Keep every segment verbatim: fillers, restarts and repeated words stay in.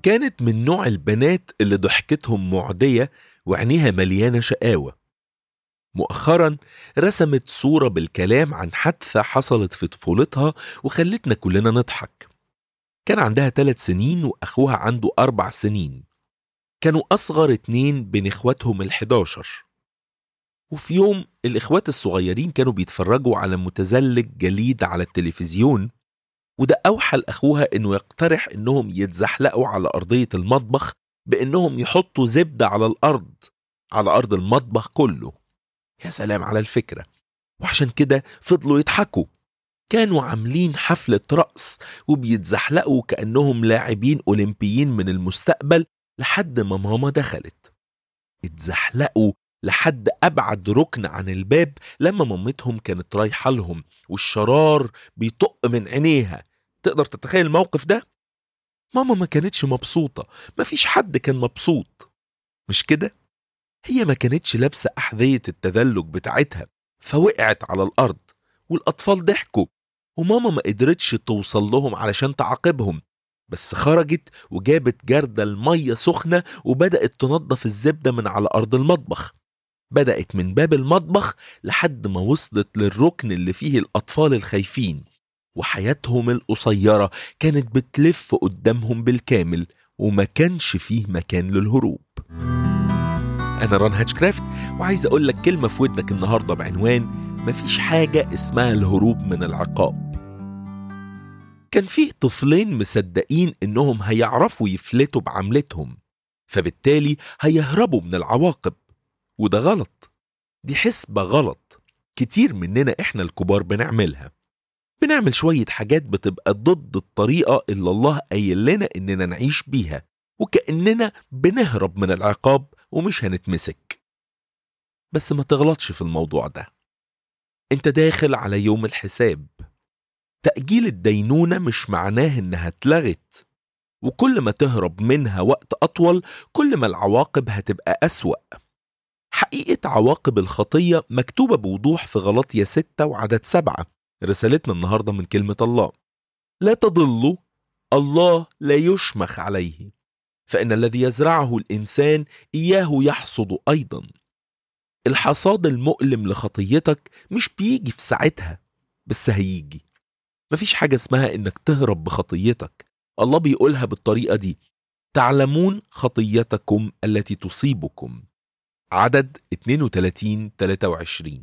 كانت من نوع البنات اللي ضحكتهم معدية وعينيها مليانة شقاوة. مؤخرا رسمت صورة بالكلام عن حادثة حصلت في طفولتها وخلتنا كلنا نضحك. كان عندها ثلاث سنين وأخوها عنده أربع سنين. كانوا أصغر اتنين بين إخواتهم الحداشر. وفي يوم الإخوات الصغيرين كانوا بيتفرجوا على متزلج جليد على التلفزيون، وده أوحى لأخوها إنه يقترح إنهم يتزحلقوا على أرضية المطبخ بإنهم يحطوا زبدة على الأرض، على أرض المطبخ كله. يا سلام على الفكرة. وعشان كده فضلوا يضحكوا. كانوا عاملين حفلة رقص وبيتزحلقوا كأنهم لاعبين أولمبيين من المستقبل لحد ما ماما دخلت. اتزحلقوا لحد أبعد ركن عن الباب لما مامتهم كانت رايحة لهم والشرار بيطق من عينيها. تقدر تتخيل الموقف ده؟ ماما ما كانتش مبسوطة، ما فيش حد كان مبسوط، مش كده؟ هي ما كانتش لابسة أحذية التدلج بتاعتها فوقعت على الأرض والأطفال ضحكوا، وماما ما قدرتش توصل لهم علشان تعاقبهم، بس خرجت وجابت جردة المية سخنة وبدأت تنظف الزبدة من على أرض المطبخ. بدأت من باب المطبخ لحد ما وصلت للركن اللي فيه الأطفال الخايفين، وحياتهم القصيرة كانت بتلف قدامهم بالكامل وما كانش فيه مكان للهروب. أنا ران هاتشكرافت، وعايز أقول لك كلمة في ودنك النهاردة بعنوان مفيش حاجة اسمها الهروب من العقاب. كان فيه طفلين مصدقين إنهم هيعرفوا يفلتوا بعملتهم، فبالتالي هيهربوا من العواقب، وده غلط. دي حسبة غلط. كتير مننا إحنا الكبار بنعملها. بنعمل شوية حاجات بتبقى ضد الطريقة اللي الله قايل لنا إننا نعيش بيها، وكأننا بنهرب من العقاب ومش هنتمسك. بس ما تغلطش في الموضوع ده. انت داخل على يوم الحساب. تأجيل الدينونة مش معناه انها اتلغت، وكل ما تهرب منها وقت أطول كل ما العواقب هتبقى أسوأ. حقيقة عواقب الخطية مكتوبة بوضوح في غلاطية ستة وعدد سبعة، رسالتنا النهاردة من كلمة الله. لا تضلوا، الله لا يشمخ عليه، فإن الذي يزرعه الإنسان إياه يحصد أيضا. الحصاد المؤلم لخطيتك مش بيجي في ساعتها، بس هيجي. مفيش حاجة اسمها إنك تهرب بخطيتك. الله بيقولها بالطريقة دي: تعلمون خطيتكم التي تصيبكم. عدد اتنين وتلاتين تلاتة وعشرين.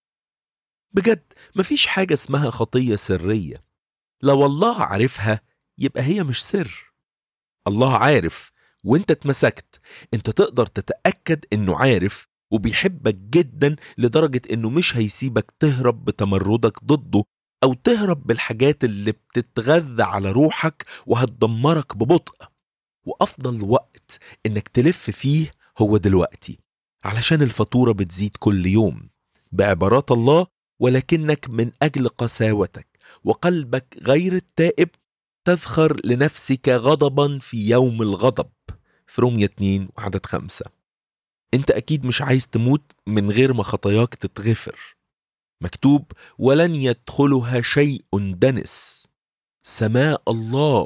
بجد مفيش حاجة اسمها خطية سرية. لو الله عارفها يبقى هي مش سر. الله عارف وانت اتمسكت. انت تقدر تتأكد انه عارف وبيحبك جدا لدرجة انه مش هيسيبك تهرب بتمردك ضده او تهرب بالحاجات اللي بتتغذى على روحك وهتدمرك ببطء. وافضل وقت انك تلف فيه هو دلوقتي، علشان الفاتورة بتزيد كل يوم. بعبارات الله: ولكنك من اجل قساوتك وقلبك غير التائب تذخر لنفسك غضبا في يوم الغضب. في رومية اتنين وعدد خمسة. انت اكيد مش عايز تموت من غير ما خطاياك تتغفر. مكتوب: ولن يدخلها شيء دنس. سماء الله.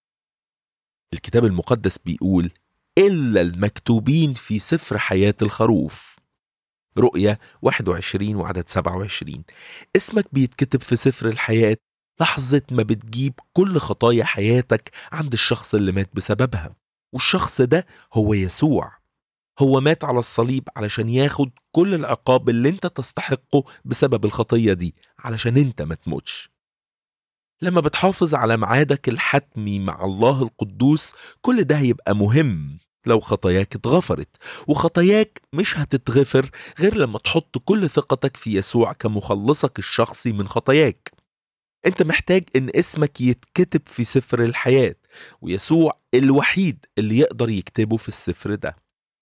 الكتاب المقدس بيقول: إلا المكتوبين في سفر حياة الخروف. رؤية واحد وعشرين وعدد سبعة وعشرين. اسمك بيتكتب في سفر الحياة لحظة ما بتجيب كل خطايا حياتك عند الشخص اللي مات بسببها، والشخص ده هو يسوع. هو مات على الصليب علشان ياخد كل العقاب اللي انت تستحقه بسبب الخطية دي، علشان انت ما تموتش. لما بتحافظ على ميعادك الحتمي مع الله القدوس كل ده هيبقى مهم. لو خطاياك اتغفرت، وخطاياك مش هتتغفر غير لما تحط كل ثقتك في يسوع كمخلصك الشخصي من خطاياك. انت محتاج ان اسمك يتكتب في سفر الحياة، ويسوع الوحيد اللي يقدر يكتبه في السفر ده.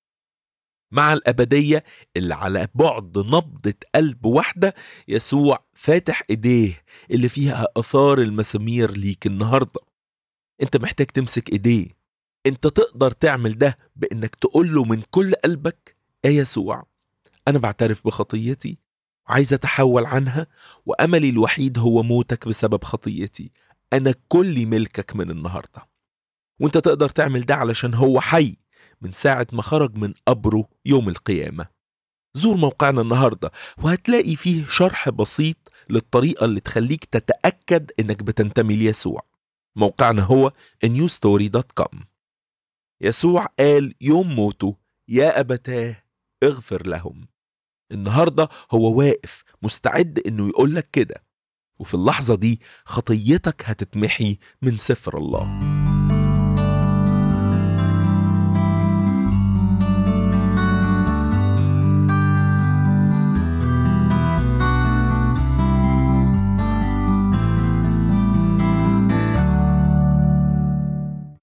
مع الأبدية اللي على بعد نبضة قلب واحدة، يسوع فاتح إيديه اللي فيها أثار المسامير ليك النهاردة. انت محتاج تمسك إيديه. انت تقدر تعمل ده بأنك تقوله من كل قلبك: يا يسوع، أنا بعترف بخطيتي وعايز أتحول عنها، وأملي الوحيد هو موتك بسبب خطيتي. أنا كل ملكك من النهاردة. وانت تقدر تعمل ده علشان هو حي من ساعة ما خرج من قبره يوم القيامة. زور موقعنا النهاردة وهتلاقي فيه شرح بسيط للطريقة اللي تخليك تتأكد انك بتنتمي ليسوع. موقعنا هو نيو ستوري دوت كوم. يسوع قال يوم موته: يا أبتاه اغفر لهم. النهاردة هو واقف مستعد انه يقولك كده، وفي اللحظة دي خطيتك هتتمحي من سفر الله.